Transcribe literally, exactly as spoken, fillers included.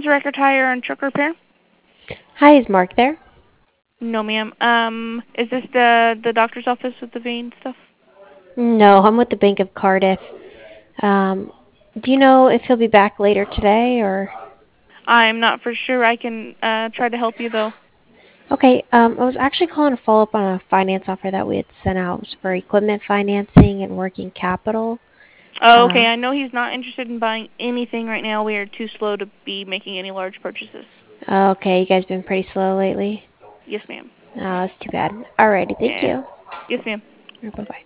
is Record Tire and Truck Repair. Hi, is Mark there? No, ma'am. Um, is this the the doctor's office with the vein stuff? No, I'm with the Bank of Cardiff. Um, do you know if he'll be back later today or? I'm not for sure. I can uh try to help you though. Okay, um, I was actually calling to follow up on a finance offer that we had sent out. It was for equipment financing and working capital. Oh, okay. Uh, I know he's not interested in buying anything right now. We are too slow to be making any large purchases. okay, you guys been pretty slow lately. Yes, ma'am. Oh, that's too bad. Alrighty, thank Yeah. you. Yes, ma'am. Bye bye.